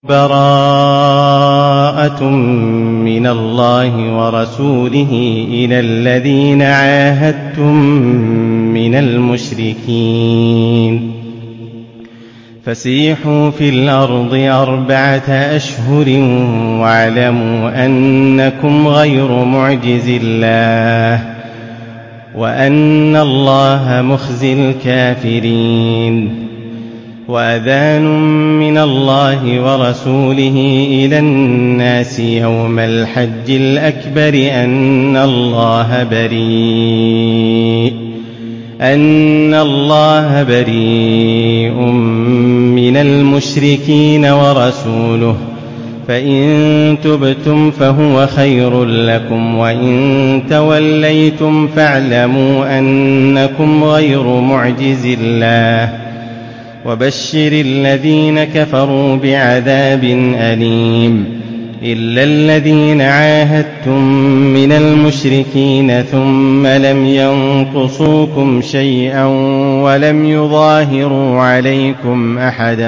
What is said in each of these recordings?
براءة من الله ورسوله إلى الذين عاهدتم من المشركين فسيحوا في الأرض 4 أشهر واعلموا أنكم غير معجز الله وأن الله مخزي الكافرين. وأذان من الله ورسوله إلى الناس يوم الحج الأكبر أن الله بريء من المشركين ورسوله فإن تبتم فهو خير لكم وإن توليتم فاعلموا أنكم غير معجز الله وبشر الذين كفروا بعذاب أليم. إلا الذين عاهدتم من المشركين ثم لم ينقصوكم شيئا ولم يظاهروا عليكم أحدا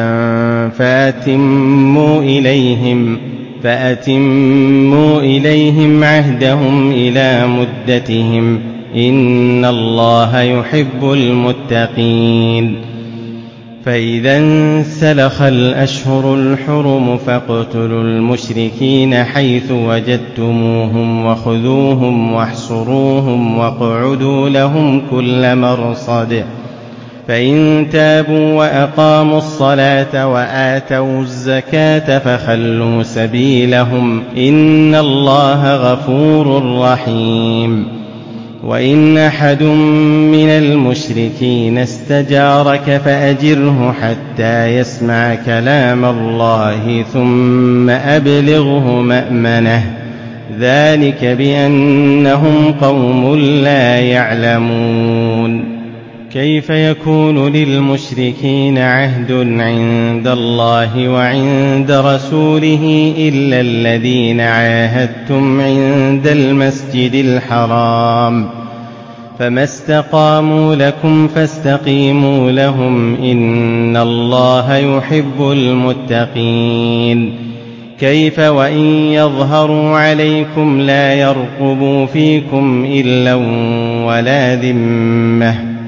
فأتموا إليهم عهدهم إلى مدتهم إن الله يحب المتقين. فإذا انسلخ الأشهر الحرم فاقتلوا المشركين حيث وجدتموهم وخذوهم واحصروهم واقعدوا لهم كل مرصد فإن تابوا وأقاموا الصلاة وآتوا الزكاة فخلوا سبيلهم إن الله غفور رحيم. وإن أحد من المشركين استجارك فأجره حتى يسمع كلام الله ثم أبلغه مأمنه ذلك بأنهم قوم لا يعلمون. كيف يكون للمشركين عهد عند الله وعند رسوله إلا الذين عاهدتم عند المسجد الحرام فما استقاموا لكم فاستقيموا لهم إن الله يحب المتقين. كيف وإن يظهروا عليكم لا يرقبوا فيكم إلا ولا ذمة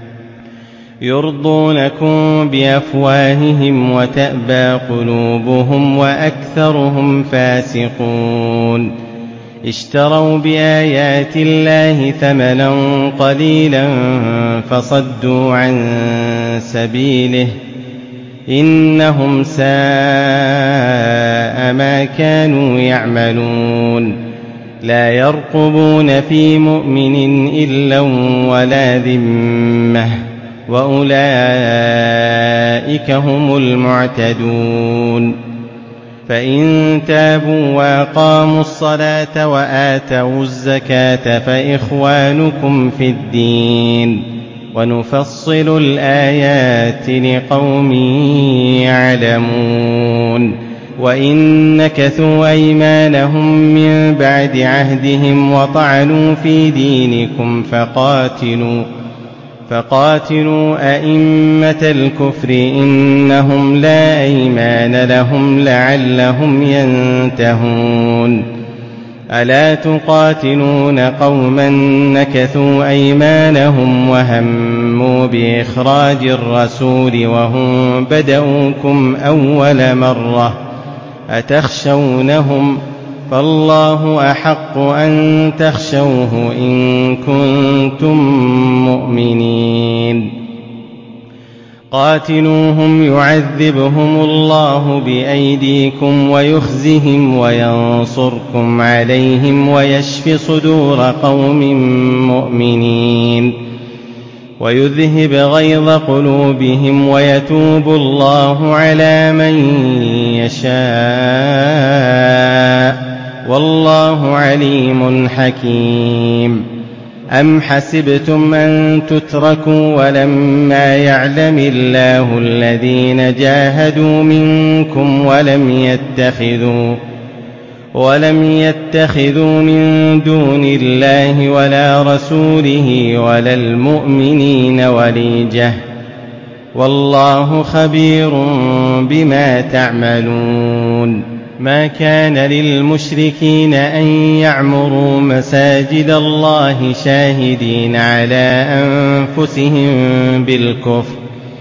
يرضونكم بأفواههم وتأبى قلوبهم وأكثرهم فاسقون. اشتروا بآيات الله ثمنا قليلا فصدوا عن سبيله إنهم ساء ما كانوا يعملون. لا يرقبون في مؤمن إلا ولا ذمة وأولئك هم المعتدون. فإن تابوا وأقاموا الصلاة وآتوا الزكاة فإخوانكم في الدين ونفصل الآيات لقوم يعلمون. وإن نكثوا أيمانهم من بعد عهدهم وطعنوا في دينكم فقاتلوا أئمة الكفر إنهم لا أيمان لهم لعلهم ينتهون. ألا تقاتلون قوما نكثوا أيمانهم وهموا بإخراج الرسول وهم بدؤوكم أول مرة أتخشونهم فالله أحق أن تخشوه إن كنتم مؤمنين. قاتلوهم يعذبهم الله بأيديكم ويخزهم وينصركم عليهم ويشف صدور قوم مؤمنين ويذهب غيظ قلوبهم ويتوب الله على من يشاء والله عليم حكيم. أم حسبتم أن تتركوا ولما يعلم الله الذين جاهدوا منكم ولم يتخذوا من دون الله ولا رسوله ولا المؤمنين وليجة والله خبير بما تعملون. ما كان للمشركين أن يعمروا مساجد الله شاهدين على أنفسهم بالكفر،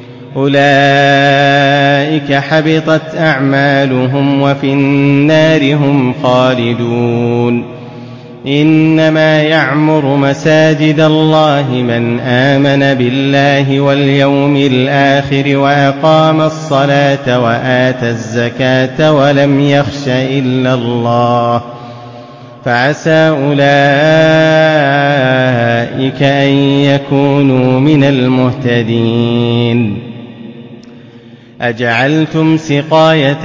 أولئك حبطت أعمالهم وفي النار هم خالدون. إنما يعمر مساجد الله من آمن بالله واليوم الآخر وأقام الصلاة وآتى الزكاة ولم يخش إلا الله، فعسى أولئك أن يكونوا من المهتدين. أجعلتم سقاية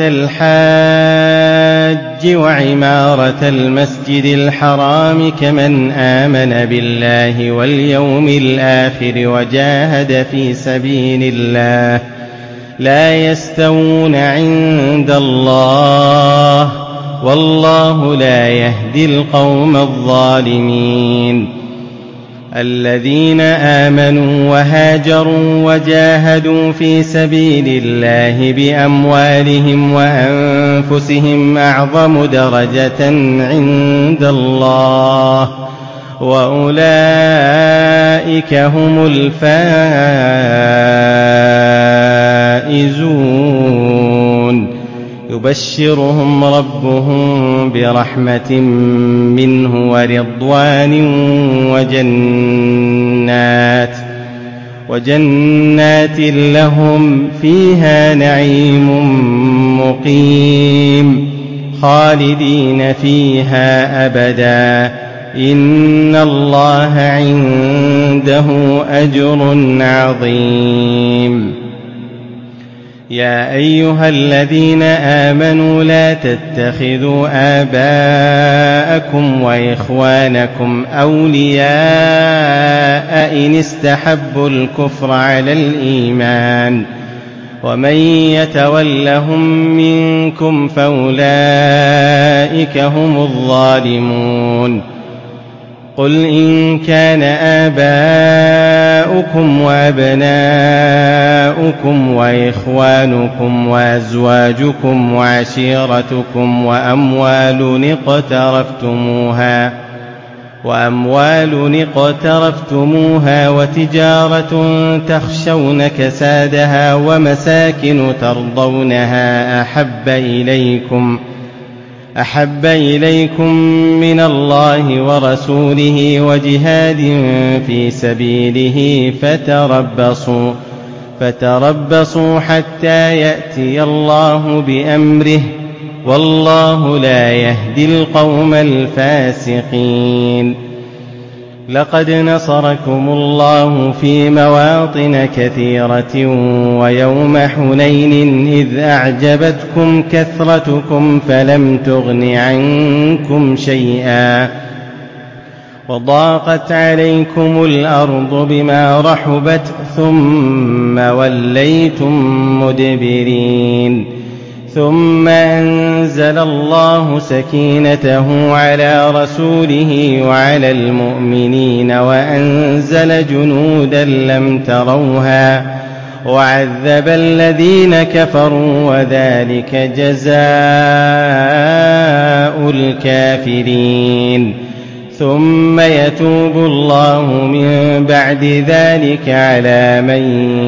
الحاج وعمارة المسجد الحرام كمن آمن بالله واليوم الآخر وجاهد في سبيل الله لا يستوون عند الله، والله لا يهدي القوم الظالمين. الذين آمنوا وهاجروا وجاهدوا في سبيل الله بأموالهم وأنفسهم أعظم درجة عند الله، وأولئك هم الفائزون. يبشرهم ربهم برحمة منه ورضوان وجنات لهم فيها نعيم مقيم خالدين فيها أبدا، إن الله عنده أجر عظيم. يا أيها الذين آمنوا لا تتخذوا آباءكم وإخوانكم أولياء إن استحبوا الكفر على الإيمان، ومن يتولهم منكم فأولئك هم الظالمون. قل إن كان آباؤكم وأبناؤكم وإخوانكم وأزواجكم وعشيرتكم وأموال اقترفتموها وتجارة تخشون كسادها ومساكن ترضونها أحب إليكم من الله ورسوله وجهاد في سبيله فتربصوا حتى يأتي الله بأمره، والله لا يهدي القوم الفاسقين. لقد نصركم الله في مواطن كثيرة ويوم حنين إذ أعجبتكم كثرتكم فلم تغن عنكم شيئا وضاقت عليكم الأرض بما رحبت ثم وليتم مدبرين، ثم أنزل الله سكينته على رسوله وعلى المؤمنين وأنزل جنودا لم تروها وعذب الذين كفروا، وذلك جزاء الكافرين. ثم يتوب الله من بعد ذلك على من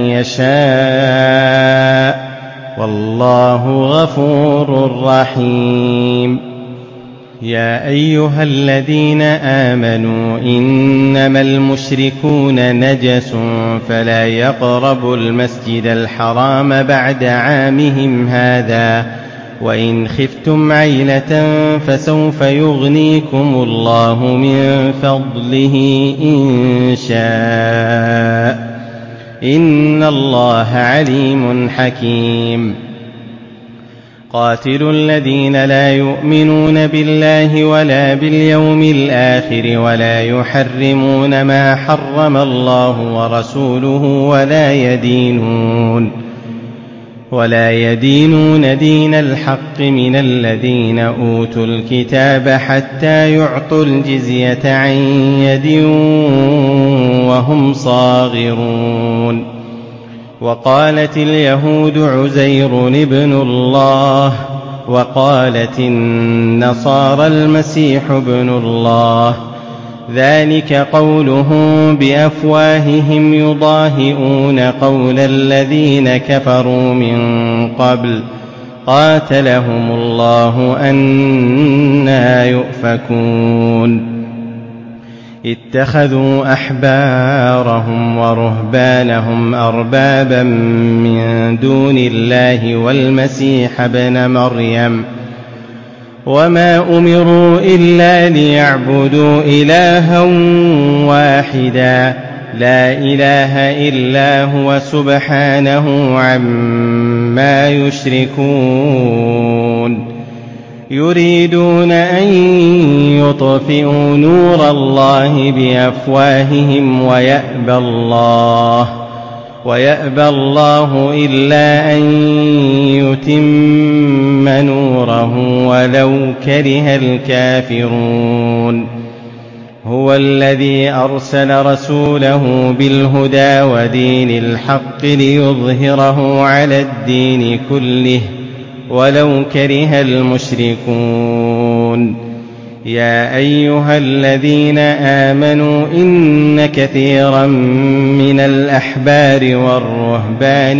يشاء، والله غفور رحيم. يا أيها الذين آمنوا إنما المشركون نجس فلا يقربوا المسجد الحرام بعد عامهم هذا، وإن خفتم عيلة فسوف يغنيكم الله من فضله إن شاء، إن الله عليم حكيم. قاتلوا الذين لا يؤمنون بالله ولا باليوم الآخر ولا يحرمون ما حرم الله ورسوله ولا يدينون دين الحق من الذين أوتوا الكتاب حتى يعطوا الجزية عن يد وهم صاغرون. وقالت اليهود عزير ابن الله، وقالت النصارى المسيح ابن الله، ذلك قولهم بأفواههم يضاهئون قول الذين كفروا من قبل قاتلهم الله أنى يؤفكون. اتخذوا أحبارهم ورهبانهم أربابا من دون الله والمسيح ابن مريم، وما أمروا إلا ليعبدوا إلها واحدا لا إله إلا هو سبحانه عما يشركون. يريدون أن يطفئوا نور الله بأفواههم ويأبى الله إلا أن يتم نوره ولو كره الكافرون. هو الذي أرسل رسوله بالهدى ودين الحق ليظهره على الدين كله ولو كره المشركون. يا أيها الذين آمنوا إن كثيرا من الأحبار والرهبان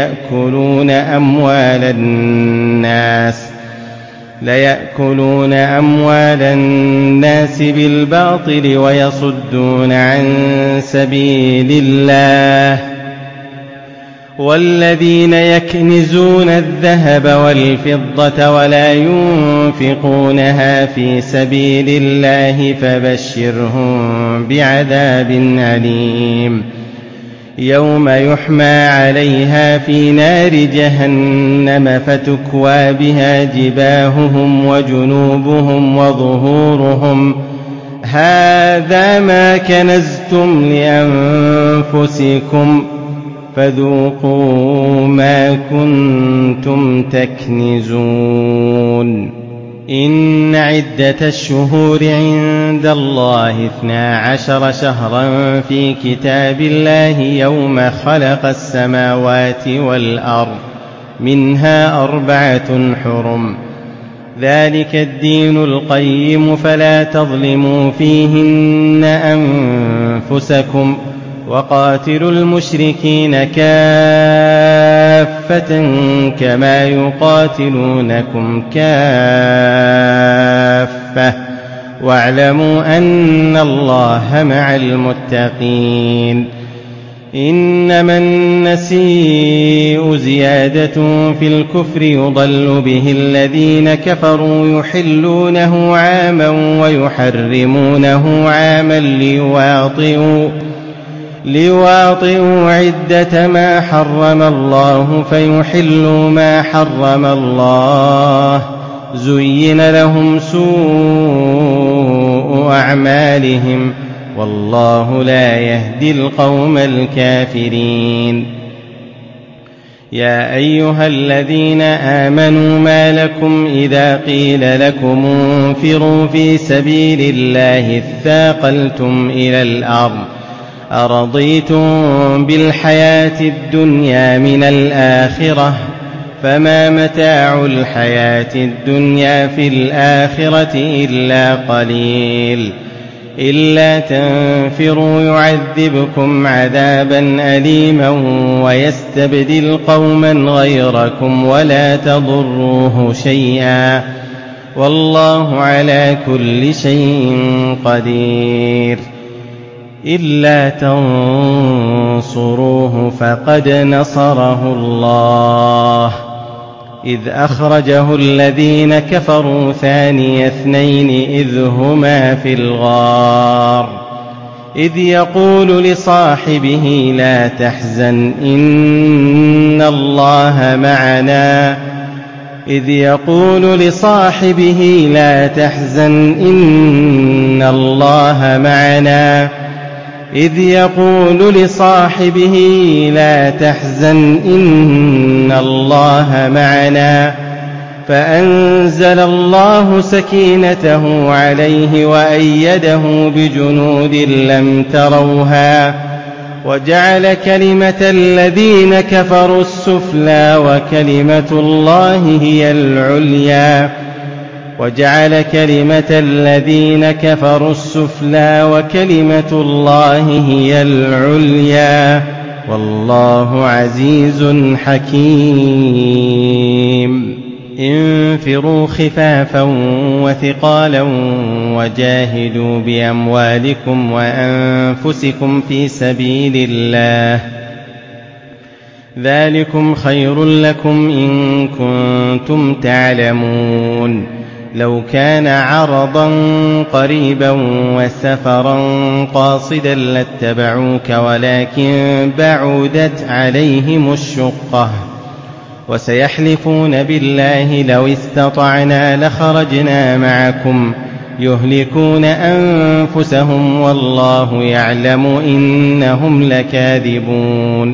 ليأكلون أموال الناس بالباطل ويصدون عن سبيل الله. والذين يكنزون الذهب والفضة ولا ينفقونها في سبيل الله فبشرهم بعذاب أليم. يوم يحمى عليها في نار جهنم فتكوى بها جباههم وجنوبهم وظهورهم هذا ما كنزتم لأنفسكم فذوقوا ما كنتم تكنزون. إن عدة الشهور عند الله 12 شهرا في كتاب الله يوم خلق السماوات والأرض منها 4 حرم، ذلك الدين القيم فلا تظلموا فيهن أنفسكم وقاتلوا المشركين كافة كما يقاتلونكم كافة واعلموا أن الله مع المتقين. إنما النسيء زيادة في الكفر يضل به الذين كفروا يحلونه عاما ويحرمونه عاما ليواطئوا عدة ما حرم الله فيحلوا ما حرم الله. زين لهم سوء أعمالهم والله لا يهدي القوم الكافرين. يا أيها الذين آمنوا ما لكم إذا قيل لكم انفروا في سبيل الله اثاقلتم إلى الأرض أرضيتم بالحياة الدنيا من الآخرة فما متاع الحياة الدنيا في الآخرة إلا قليل. إلا تنفروا يعذبكم عذابا أليما ويستبدل قوما غيركم ولا تضروه شيئا والله على كل شيء قدير. إلا تنصروه فقد نصره الله إذ أخرجه الذين كفروا ثاني اثنين إذ هما في الغار إذ يقول لصاحبه لا تحزن إن الله معنا إذ يقول لصاحبه لا تحزن إن الله معنا فأنزل الله سكينته عليه وأيده بجنود لم تروها وجعل كلمة الذين كفروا السفلى وكلمة الله هي العليا وجعل كلمة الذين كفروا السفلى وكلمة الله هي العليا والله عزيز حكيم. انفروا خفافا وثقالا وجاهدوا بأموالكم وأنفسكم في سبيل الله ذلكم خير لكم إن كنتم تعلمون. لو كان عرضا قريبا وسفرا قاصدا لاتبعوك ولكن بعدت عليهم الشقة وسيحلفون بالله لو استطعنا لخرجنا معكم يهلكون أنفسهم والله يعلم إنهم لكاذبون.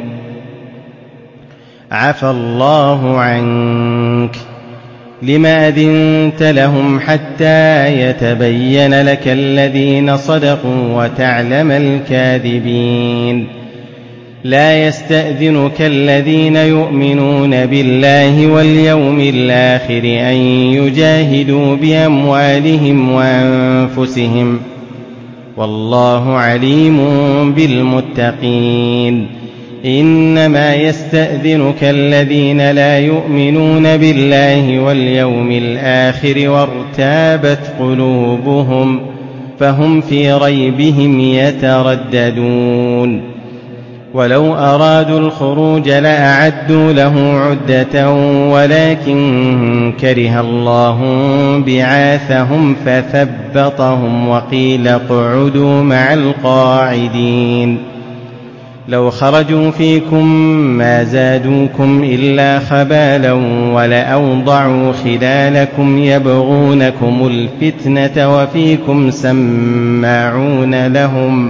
عفى الله عنك لم أذنت لهم حتى يتبين لك الذين صدقوا وتعلم الكاذبين. لا يستأذنك الذين يؤمنون بالله واليوم الآخر أن يجاهدوا بأموالهم وأنفسهم والله عليم بالمتقين. إنما يستأذنك الذين لا يؤمنون بالله واليوم الآخر وارتابت قلوبهم فهم في ريبهم يترددون. ولو أرادوا الخروج لأعدوا له عدة ولكن كره الله بعاثهم فثبطهم وقيل اقعدوا مع القاعدين. لو خرجوا فيكم ما زادوكم إلا خبالا ولأوضعوا خلالكم يبغونكم الفتنة وفيكم سماعون لهم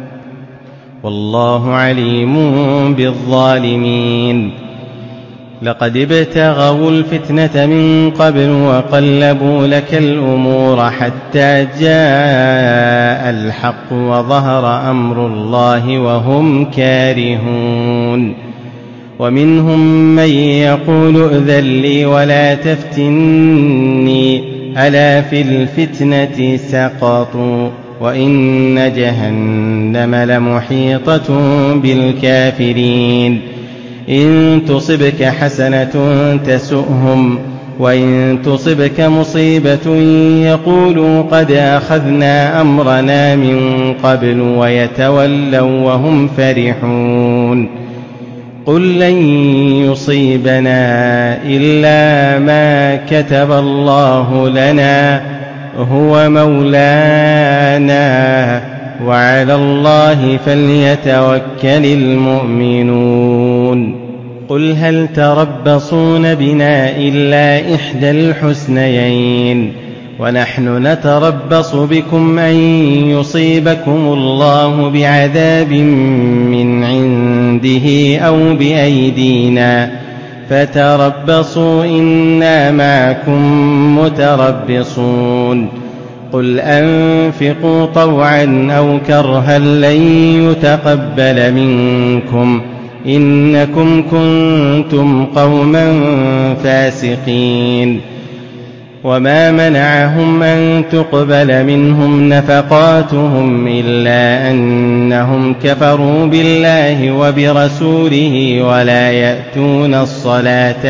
والله عليم بالظالمين. لقد ابتغوا الفتنة من قبل وقلبوا لك الأمور حتى جاء الحق وظهر أمر الله وهم كارهون. ومنهم من يقول ائذن لي ولا تفتني ألا في الفتنة سقطوا وإن جهنم لمحيطة بالكافرين. إن تصبك حسنة تسؤهم وإن تصبك مصيبة يقولوا قد أخذنا أمرنا من قبل ويتولوا وهم فرحون. قل لن يصيبنا إلا ما كتب الله لنا هو مولانا وعلى الله فليتوكل المؤمنون. قل هل تربصون بنا إلا إحدى الحسنيين ونحن نتربص بكم أن يصيبكم الله بعذاب من عنده أو بأيدينا فتربصوا إنا معكم متربصون. قل أنفقوا طوعا أو كرها لن يتقبل منكم إنكم كنتم قوما فاسقين. وما منعهم أن تقبل منهم نفقاتهم إلا أنهم كفروا بالله وبرسوله ولا يأتون الصلاة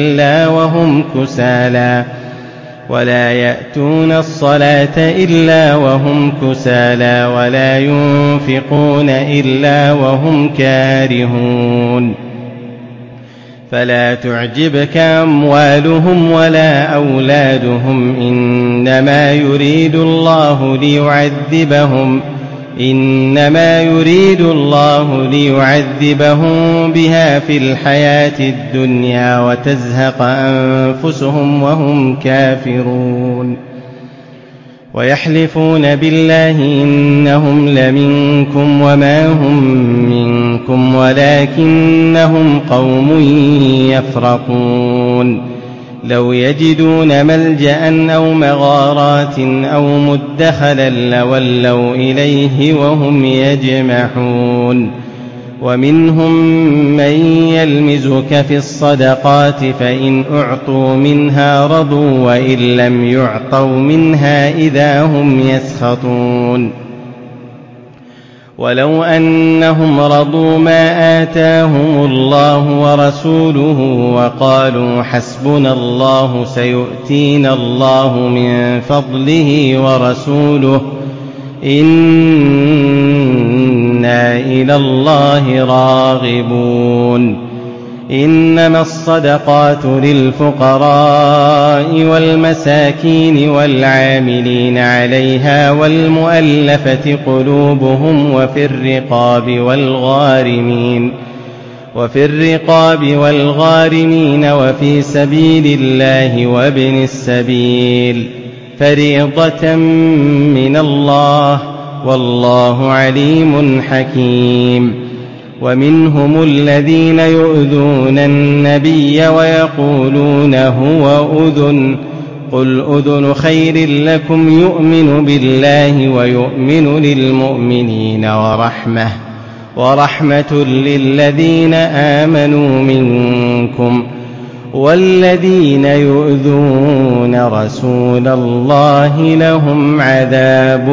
إلا وهم كسالى ولا ينفقون إلا وهم كارهون. فلا تعجبك أموالهم ولا أولادهم إنما يريد الله ليعذبهم بها في الحياة الدنيا وتزهق أنفسهم وهم كافرون. ويحلفون بالله إنهم لمنكم وما هم منكم ولكنهم قوم يفرقون. لو يجدون ملجأ أو مغارات أو مدخلا لولوا إليه وهم يجمحون. ومنهم من يلمزك في الصدقات فإن أعطوا منها رضوا وإن لم يعطوا منها إذا هم يسخطون ولو أنهم رضوا ما آتاهم الله ورسوله وقالوا حسبنا الله سيؤتينا الله من فضله ورسوله إنا إلى الله راغبون إنما الصدقات للفقراء والمساكين والعاملين عليها والمؤلفة قلوبهم وفي الرقاب والغارمين وفي سبيل الله وابن السبيل فريضة من الله والله عليم حكيم ومنهم الذين يؤذون النبي ويقولون هو أذن قل أذن خير لكم يؤمن بالله ويؤمن للمؤمنين ورحمة للذين آمنوا منكم والذين يؤذون رسول الله لهم عذاب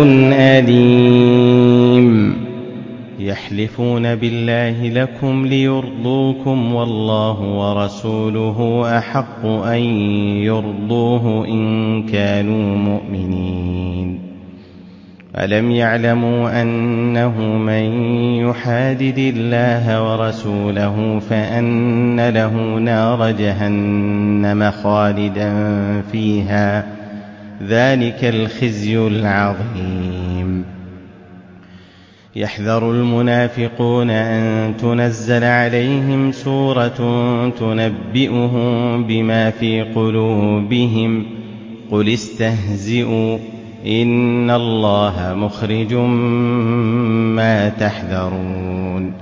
أليم يحلفون بالله لكم ليرضوكم والله ورسوله أحق أن يرضوه إن كانوا مؤمنين ألم يعلموا أنه من يحادد الله ورسوله فأن له نار جهنم خالدا فيها ذلك الخزي العظيم يحذر المنافقون أن تنزل عليهم سورة تنبئهم بما في قلوبهم قل استهزئوا إن الله مخرج ما تحذرون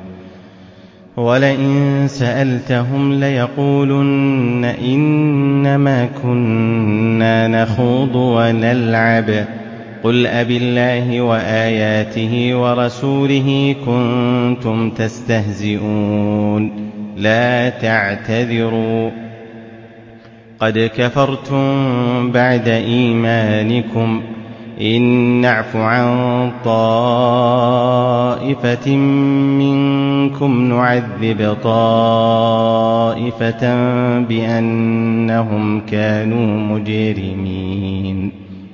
ولئن سألتهم ليقولن إنما كنا نخوض ونلعب قل أبالله وآياته ورسوله كنتم تستهزئون لا تعتذروا قد كفرتم بعد إيمانكم إن نعف عن طائفة منكم نعذب طائفة بأنهم كانوا مجرمين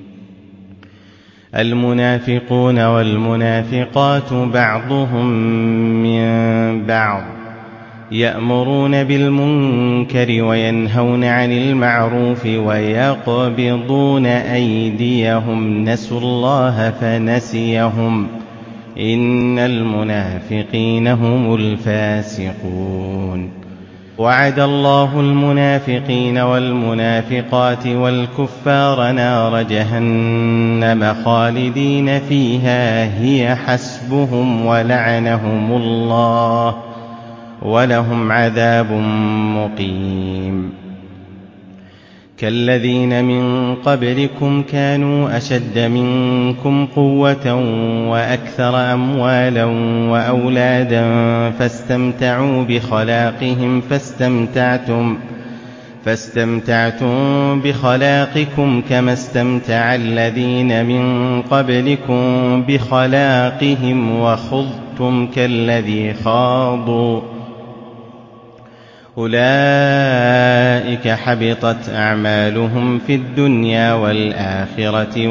المنافقون والمنافقات بعضهم من بعض يأمرون بالمنكر وينهون عن المعروف ويقبضون أيديهم نسوا الله فنسيهم إن المنافقين هم الفاسقون وعد الله المنافقين والمنافقات والكفار نار جهنم خالدين فيها هي حسبهم ولعنهم الله ولهم عذاب مقيم كالذين من قبلكم كانوا أشد منكم قوة وأكثر أموالا وأولادا فاستمتعوا بخلاقهم فاستمتعتم بخلاقكم كما استمتع الذين من قبلكم بخلاقهم وخضتم كالذي خاضوا أولئك حبطت أعمالهم في الدنيا والآخرة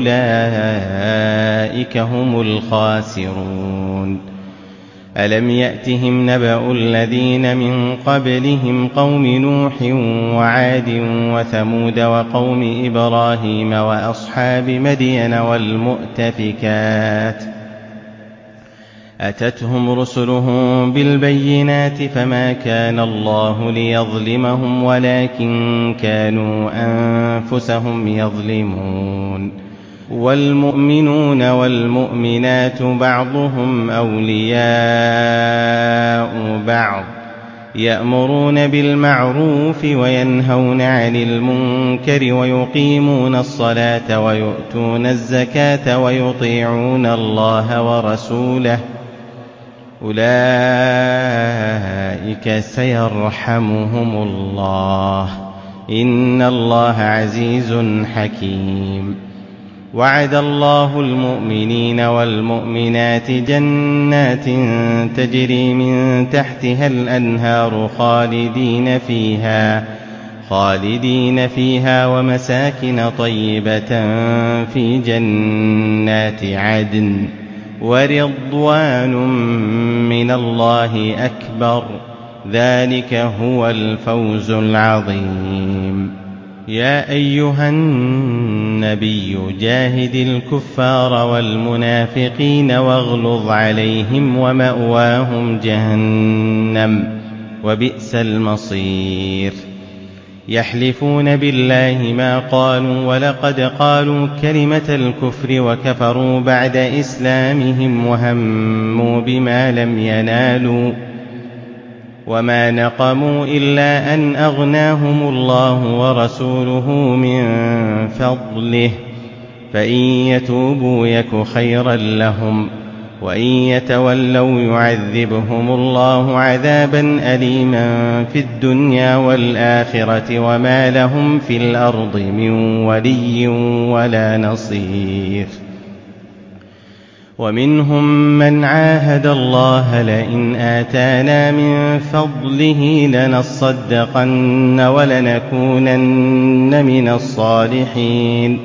وأولئك هم الخاسرون ألم يأتهم نبأ الذين من قبلهم قوم نوح وعاد وثمود وقوم إبراهيم وأصحاب مدين والمؤتفكات أتتهم رسلهم بالبينات فما كان الله ليظلمهم ولكن كانوا أنفسهم يظلمون والمؤمنون والمؤمنات بعضهم أولياء بعض يأمرون بالمعروف وينهون عن المنكر ويقيمون الصلاة ويؤتون الزكاة ويطيعون الله ورسوله أولئك سيرحمهم الله، إن الله عزيز حكيم. وعد الله المؤمنين والمؤمنات جنات تجري من تحتها الأنهار خالدين فيها ومساكن طيبة في جنات عدن ورضوان من الله أكبر، ذلك هو الفوز العظيم. يا أيها النبي جاهد الكفار والمنافقين واغلظ عليهم ومأواهم جهنم وبئس المصير. يحلفون بالله ما قالوا ولقد قالوا كلمة الكفر وكفروا بعد إسلامهم وهموا بما لم ينالوا وما نقموا إلا أن أغناهم الله ورسوله من فضله، فإن يتوبوا يك خيرا لهم وإن يتولوا يعذبهم الله عذابا أليما في الدنيا والآخرة وما لهم في الأرض من ولي ولا نصير. ومنهم من عاهد الله لئن آتانا من فضله لنصدقن ولنكونن من الصالحين،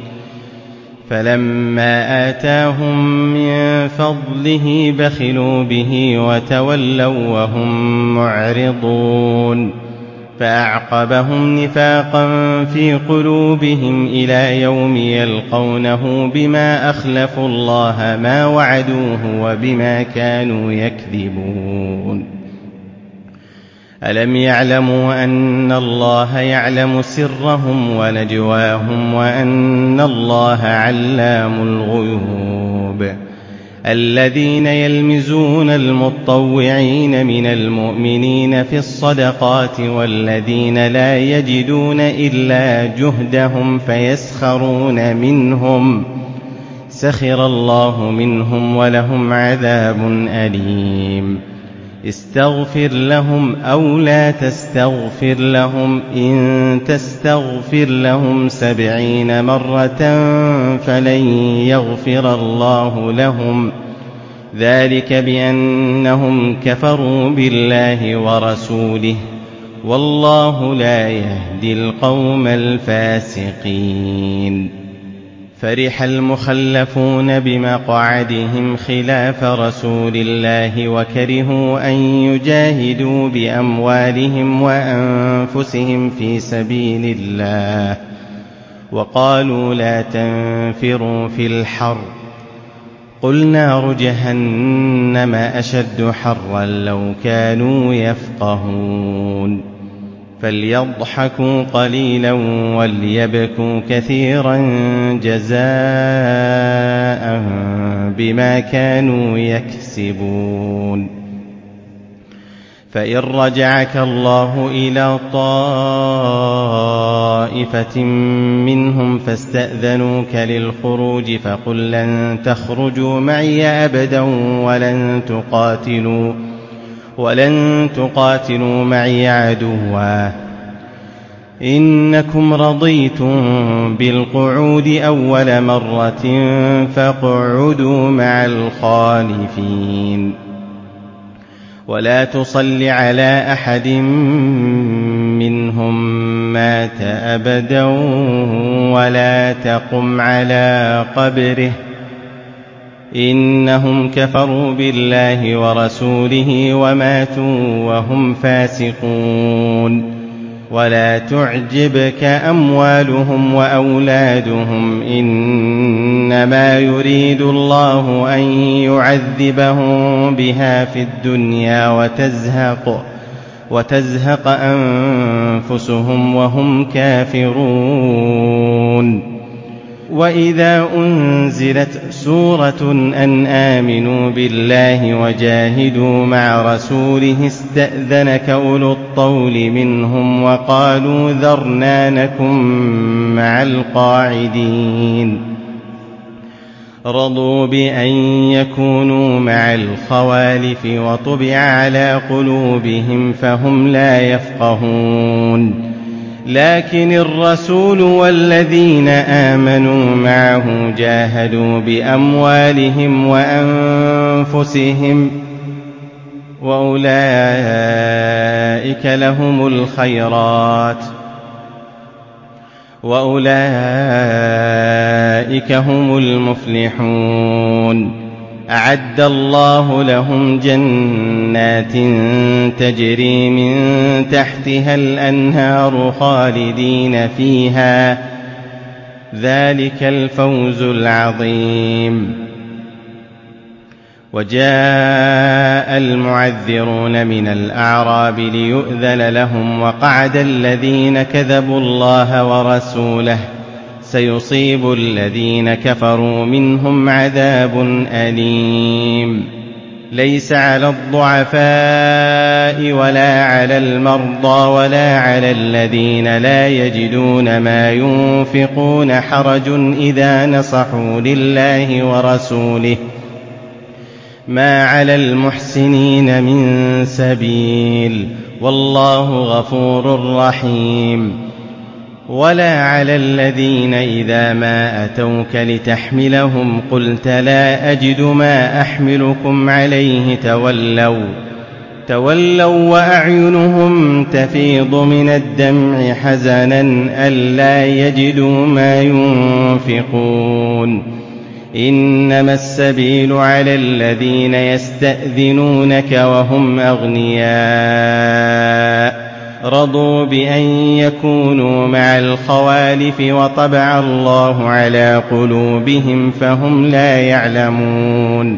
فلما آتاهم من فضله بخلوا به وتولوا وهم معرضون، فأعقبهم نفاقا في قلوبهم إلى يوم يلقونه بما أخلفوا الله ما وعدوه وبما كانوا يكذبون. ألم يعلموا أن الله يعلم سرهم ونجواهم وأن الله علام الغيوب؟ الذين يلمزون المطوعين من المؤمنين في الصدقات والذين لا يجدون إلا جهدهم فيسخرون منهم، سخر الله منهم ولهم عذاب أليم. استغفر لهم أو لا تستغفر لهم، إن تستغفر لهم 70 مرة فلن يغفر الله لهم، ذلك بأنهم كفروا بالله ورسوله، والله لا يهدي القوم الفاسقين. فرح المخلفون بمقعدهم خلاف رسول الله وكرهوا أن يجاهدوا بأموالهم وأنفسهم في سبيل الله، وقالوا لا تنفروا في الحر، قل نار جهنم أشد حرا لو كانوا يفقهون. فليضحكوا قليلا وليبكوا كثيرا جزاء بما كانوا يكسبون. فإن رجعك الله إلى طائفة منهم فاستأذنوك للخروج فقل لن تخرجوا معي أبدا ولن تقاتلوا معي عدوا، إنكم رضيتم بالقعود أول مرة فاقعدوا مع الخالفين. ولا تصل على أحد منهم مات أبدا ولا تقم على قبره، إنهم كفروا بالله ورسوله وماتوا وهم فاسقون. ولا تعجبك أموالهم وأولادهم، إنما يريد الله أن يعذبهم بها في الدنيا وتزهق أنفسهم وهم كافرون. وإذا أنزلت سورة أن آمنوا بالله وجاهدوا مع رسوله استأذنك أولو الطول منهم وقالوا ذرنا نكن مع القاعدين. رضوا بأن يكونوا مع الخوالف وطبع على قلوبهم فهم لا يفقهون لكن الرسول والذين آمنوا معه جاهدوا بأموالهم وأنفسهم وأولئك لهم الخيرات وأولئك هم المفلحون أعد الله لهم جنات تجري من تحتها الأنهار خالدين فيها ذلك الفوز العظيم. وجاء المعذرون من الأعراب ليؤذن لهم وقعد الذين كذبوا الله ورسوله سيصيب الذين كفروا منهم عذاب أليم. ليس على الضعفاء ولا على المرضى ولا على الذين لا يجدون ما ينفقون حرج إذا نصحوا لله ورسوله ما على المحسنين من سبيل والله غفور رحيم. ولا على الذين إذا ما أتوك لتحملهم قلت لا أجد ما أحملكم عليه تولوا وأعينهم تفيض من الدمع حزنا ألا يجدوا ما ينفقون. إنما السبيل على الذين يستأذنونك وهم أغنياء رضوا بأن يكونوا مع الخوالف وطبع الله على قلوبهم فهم لا يعلمون.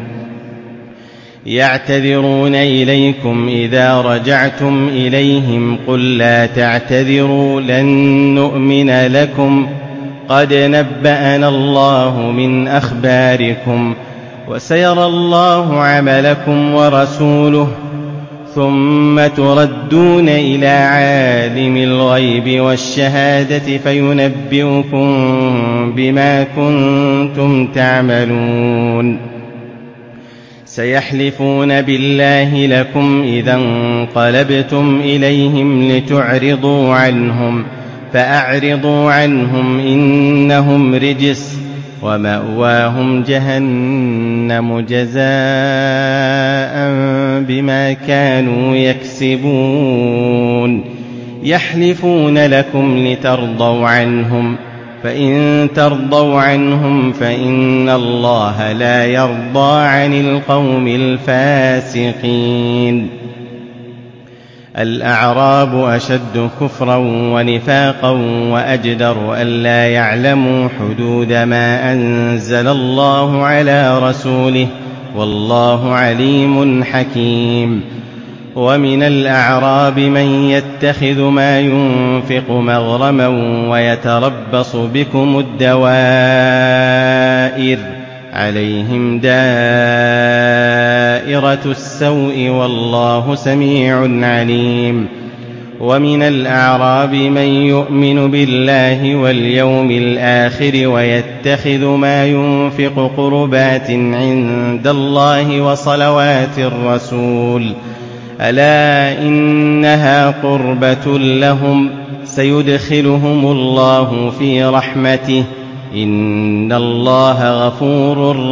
يعتذرون إليكم إذا رجعتم إليهم قل لا تعتذروا لن نؤمن لكم قد نبأنا الله من أخباركم وسيرى الله عملكم ورسوله ثم تردون إلى عالم الغيب والشهادة فينبئكم بما كنتم تعملون. سيحلفون بالله لكم إذا انقلبتم إليهم لتعرضوا عنهم فأعرضوا عنهم إنهم رجس ومأواهم جهنم جزاء بما كانوا يكسبون. يحلفون لكم لترضوا عنهم فإن ترضوا عنهم فإن الله لا يرضى عن القوم الفاسقين. الأعراب أشد كفرا ونفاقا وأجدر ألا يعلموا حدود ما أنزل الله على رسوله والله عليم حكيم. ومن الأعراب من يتخذ ما ينفق مغرما ويتربص بكم الدوائر عليهم دائرة السوء والله سميع عليم. ومن الأعراب من يؤمن بالله واليوم الآخر ويتخذ ما ينفق قربات عند الله وصلوات الرسول ألا إنها قربة لهم سيدخلهم الله في رحمته إن الله غفور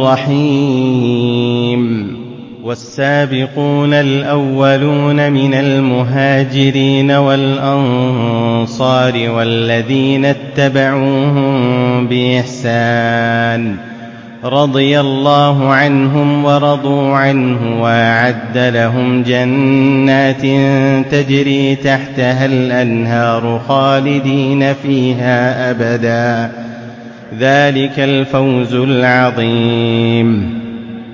رحيم. والسابقون الأولون من المهاجرين والأنصار والذين اتبعوهم بإحسان رضي الله عنهم ورضوا عنه وأعد لهم جنات تجري تحتها الأنهار خالدين فيها أبدا ذلك الفوز العظيم.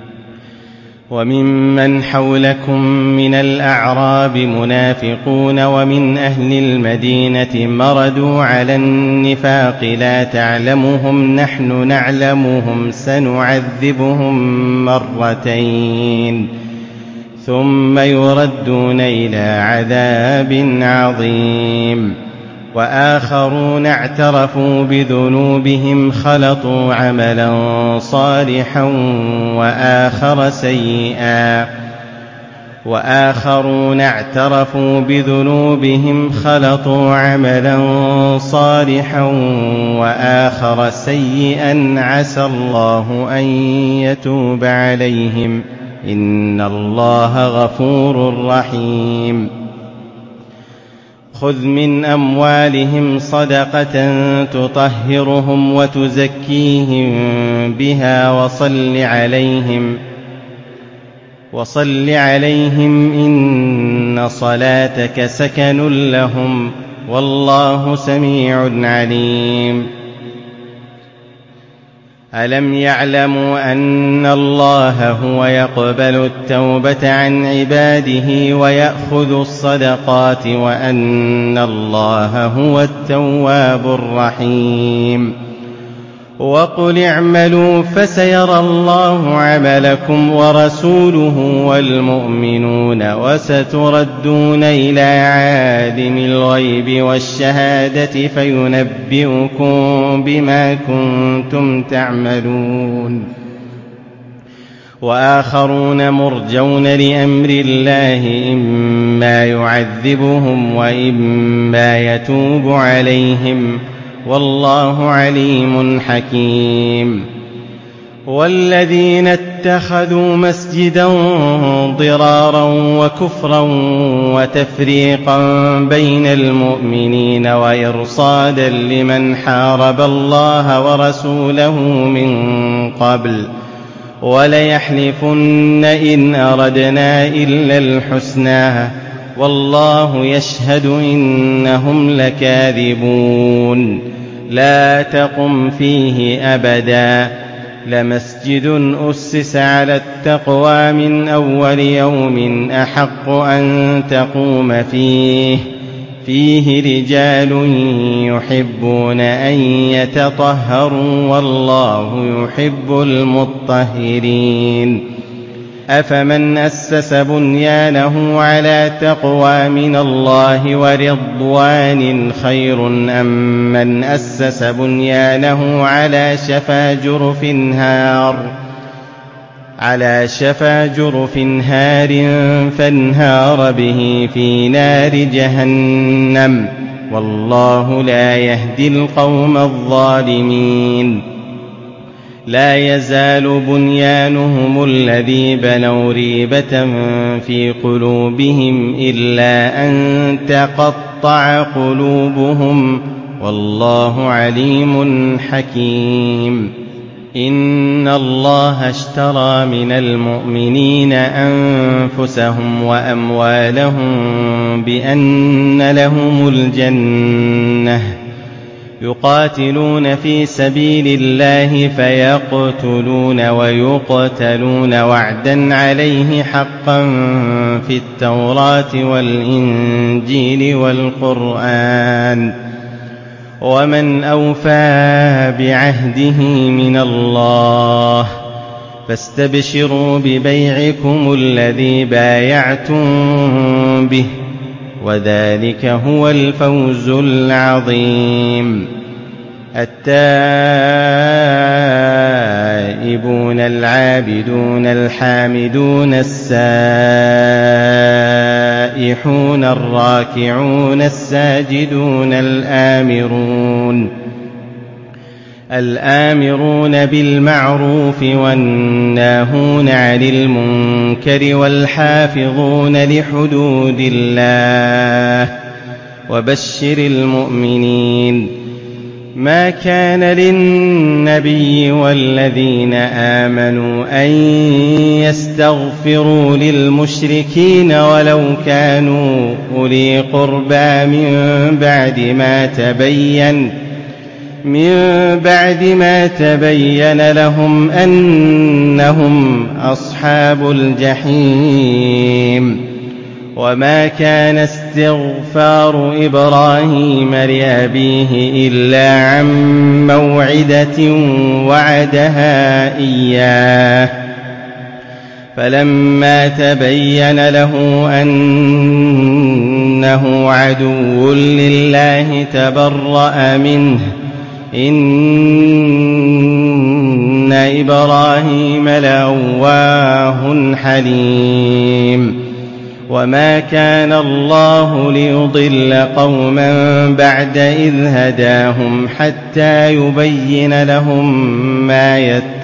وممن حولكم من الأعراب منافقون ومن أهل المدينة مردوا على النفاق لا تعلمهم نحن نعلمهم سنعذبهم مرتين ثم يردون إلى عذاب عظيم. وآخرون اعترفوا بذنوبهم خلطوا عملا صالحا وآخر سيئا وآخرون اعترفوا بذنوبهم خلطوا عملا صالحا وآخر سيئا عسى الله أن يتوب عليهم إن الله غفور رحيم. خذ من أموالهم صدقة تطهرهم وتزكيهم بها وصل عليهم إن صلاتك سكن لهم والله سميع عليم. ألم يعلموا أن الله هو يقبل التوبة عن عباده ويأخذ الصدقات وأن الله هو التواب الرحيم. وقل اعملوا فسيرى الله عملكم ورسوله والمؤمنون وستردون إلى عالم الغيب والشهادة فينبئكم بما كنتم تعملون. وآخرون مرجون لأمر الله إما يعذبهم وإما يتوب عليهم والله عليم حكيم. والذين اتخذوا مسجدا ضرارا وكفرا وتفريقا بين المؤمنين وإرصادا لمن حارب الله ورسوله من قبل وليحلفن إن أردنا إلا الحسنى والله يشهد إنهم لكاذبون. لا تقم فيه أبدا لمسجد أسس على التقوى من أول يوم أحق أن تقوم فيه رجال يحبون أن يتطهروا والله يحب المطهرين. أفمن أسس بنيانه على تقوى من الله ورضوان خير أم من أسس بنيانه على شفا جرف هار فانهار به في نار جهنم والله لا يهدي القوم الظالمين. لا يزال بنيانهم الذي بنوا ريبة في قلوبهم إلا أن تقطع قلوبهم والله عليم حكيم. إن الله اشترى من المؤمنين أنفسهم وأموالهم بأن لهم الجنة يقاتلون في سبيل الله فيقتلون ويقتلون وعدا عليه حقا في التوراة والإنجيل والقرآن ومن أوفى بعهده من الله فاستبشروا ببيعكم الذي بايعتم به وذلك هو الفوز العظيم. التائبون العابدون الحامدون السائحون الراكعون الساجدون الآمرون بالمعروف والناهون عن المنكر والحافظون لحدود الله وبشر المؤمنين. ما كان للنبي والذين آمنوا أن يستغفروا للمشركين ولو كانوا أولي قربى من بعد ما تبين لهم أنهم أصحاب الجحيم. وما كان استغفار إبراهيم لأبيه إلا عن موعدة وعدها إياه فلما تبين له أن إنه عدو لله تبرأ منه إن إبراهيم لأواه حليم وما كان الله ليضل قوما بعد إذ هداهم حتى يبين لهم ما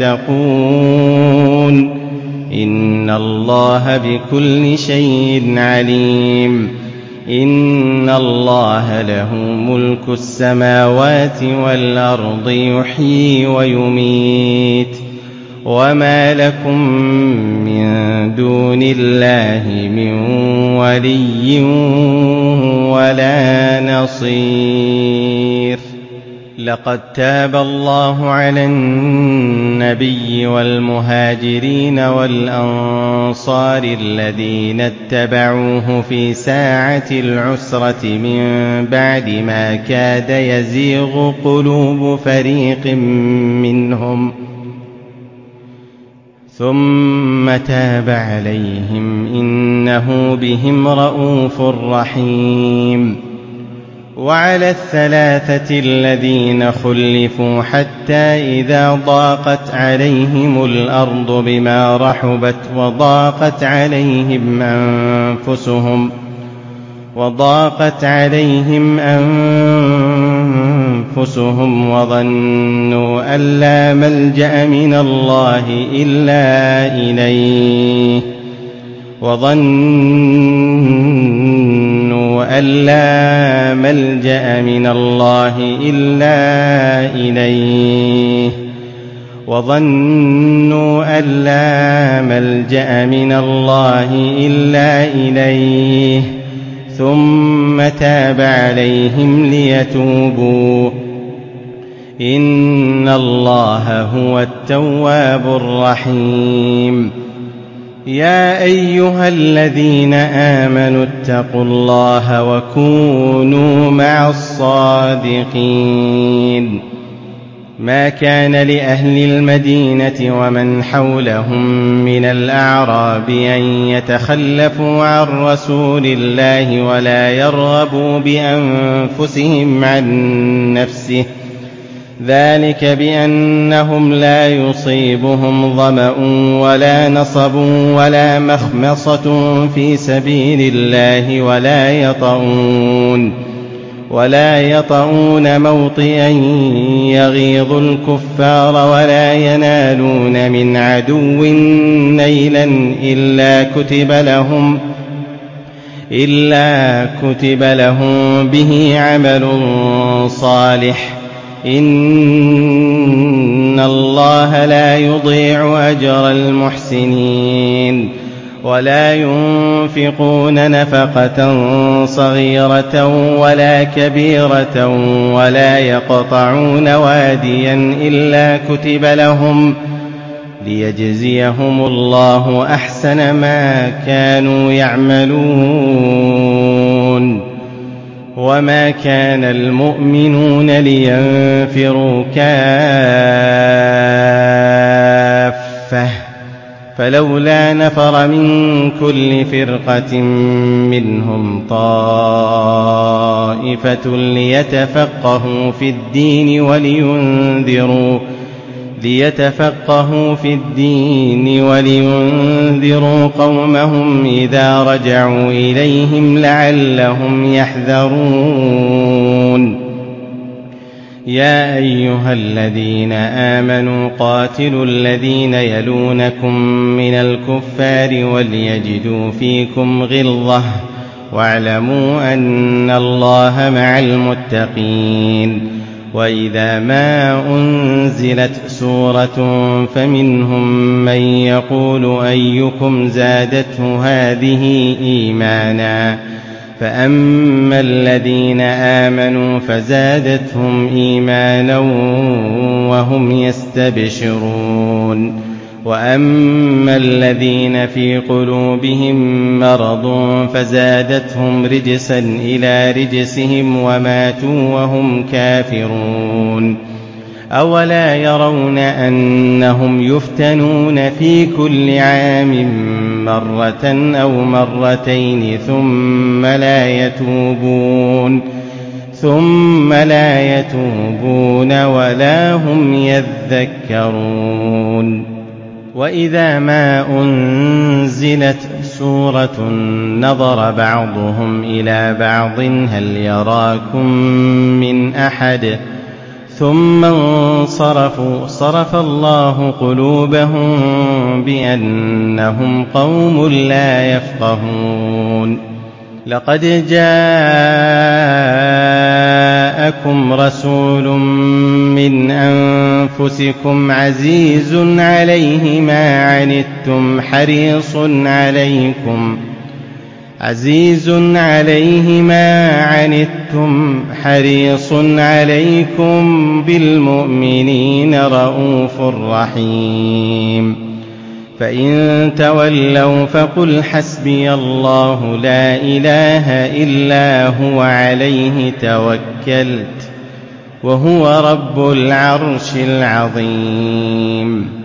يتقون إن الله بكل شيء عليم إن الله له ملك السماوات والأرض يحيي ويميت وما لكم من دون الله من ولي ولا نصير. لقد تاب الله على النبي والمهاجرين والأنصار الذين اتبعوه في ساعة العسرة من بعد ما كاد يزيغ قلوب فريق منهم ثم تاب عليهم إنه بهم رءوف رحيم. وعلى الثلاثة الذين خلفوا حتى إذا ضاقت عليهم الأرض بما رحبت وضاقت عليهم أنفسهم وظنوا أن لا ملجأ من الله إلا إليه ثم تاب عليهم ليتوبوا إن الله هو التواب الرحيم. يا أيها الذين آمنوا اتقوا الله وكونوا مع الصادقين. ما كان لأهل المدينة ومن حولهم من الأعراب أن يتخلفوا عن رسول الله ولا يرغبوا بأنفسهم عن نفسه ذلك بأنهم لا يصيبهم ظمأ ولا نصب ولا مخمصة في سبيل الله ولا يطؤون موطئا يغيظ الكفار ولا ينالون من عدو نيلا إلا كتب لهم به عمل صالح إن الله لا يضيع أجر المحسنين. ولا ينفقون نفقة صغيرة ولا كبيرة ولا يقطعون واديا إلا كتب لهم ليجزيهم الله أحسن ما كانوا يعملون. وما كان المؤمنون لينفروا كافة فلولا نفر من كل فرقة منهم طائفة ليتفقهوا في الدين ولينذروا قومهم إذا رجعوا إليهم لعلهم يحذرون. يا أيها الذين آمنوا قاتلوا الذين يلونكم من الكفار وليجدوا فيكم غلظة واعلموا أن الله مع المتقين. وإذا ما أنزلت سورة فمنهم من يقول أيكم زادته هذه إيمانا فأما الذين آمنوا فزادتهم إيمانا وهم يستبشرون وأما الذين في قلوبهم مرض فزادتهم رجسا إلى رجسهم وماتوا وهم كافرون. أولا يرون أنهم يفتنون في كل عام مرة أو مرتين ثم لا يتوبون ولا هم يذكرون. وإذا ما أنزلت سورة نظر بعضهم إلى بعض هل يراكم من أحد ثم انصرفوا صرف الله قلوبهم بأنهم قوم لا يفقهون. لقد جاءكم رسول من أنفسكم عزيز عليه ما عنتم حريص عليكم بالمؤمنين رءوف رحيم. فإن تولوا فقل حسبي الله لا إله إلا هو عليه توكلت وهو رب العرش العظيم.